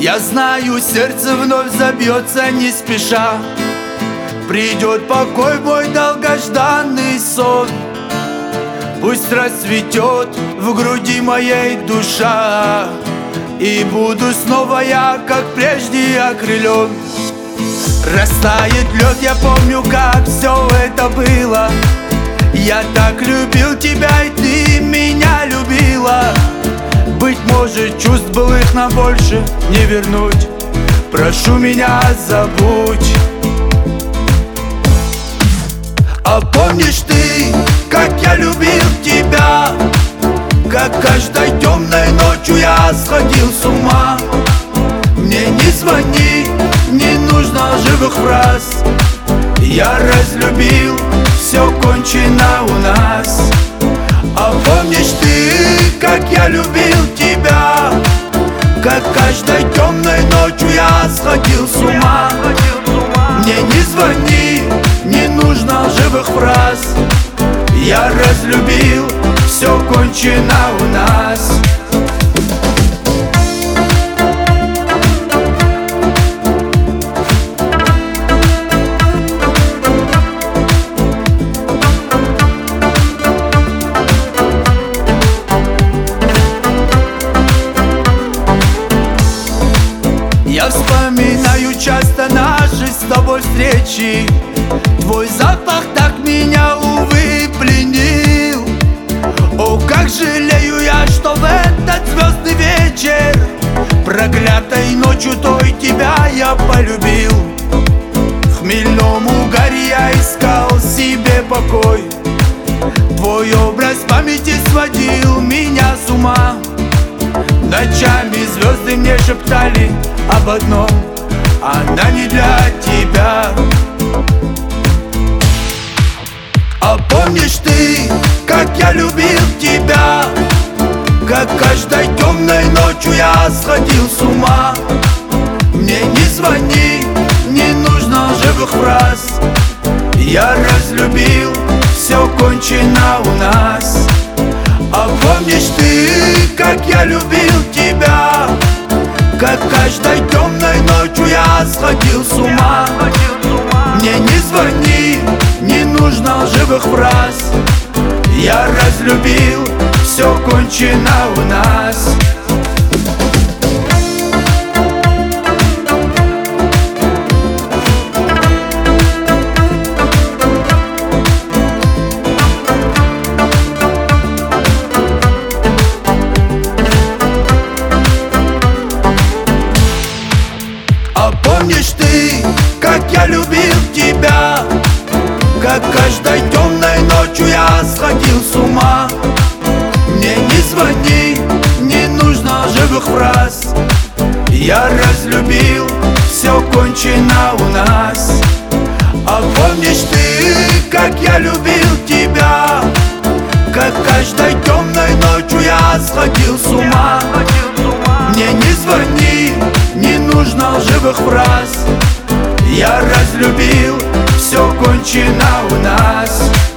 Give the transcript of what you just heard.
Я знаю, сердце вновь забьется не спеша. Придет покой, мой долгожданный сон. Пусть расцветет в груди моей душа, и буду снова я, как прежде, окрылен. Растает лед, я помню, как все это было. Я так любил тебя, и ты меня любила. Быть может, чувств былых нам больше не вернуть. Прошу меня, забудь. А помнишь ты, как я любил тебя? Как каждой темной ночью я сходил с ума. Мне не звони, не нужно живых фраз. Я разлюбил, все кончено у нас. А помнишь ты, как я любил тебя? Как каждой темной ночью я сходил с ума. Мне не звони, не нужно живых фраз. Я разлюбил, все кончено у нас. Я вспоминаю часто наши с тобой встречи. Твой запах так меня, увы, пленил. О, как жалею я, что в этот звездный вечер, проклятой ночью той, тебя я полюбил. В хмельном угаре я искал себе покой. Твой образ в памяти сводил меня с ума. Ночами звезды мне шептали об одном: она не для тебя. А помнишь ты, как я любил тебя? Как каждой темной ночью я сходил с ума. Мне не звони, не нужно живых фраз. Я разлюбил, все кончено у нас. А помнишь ты, как я любил тебя? Как каждой темной ночью я сходил с ума. Мне не звони, не нужно живых фраз. Я разлюбил, все кончено у нас. А помнишь ты, как я любил тебя? Как каждой темной ночью я сходил с ума. Мне не звони, не нужно живых фраз. Я разлюбил, все кончено у нас. А помнишь ты, как я любил тебя? Как каждой темной ночью я сходил с ума. Мне не звони, не нужно живых фраз. Я разлюбил, все кончено у нас.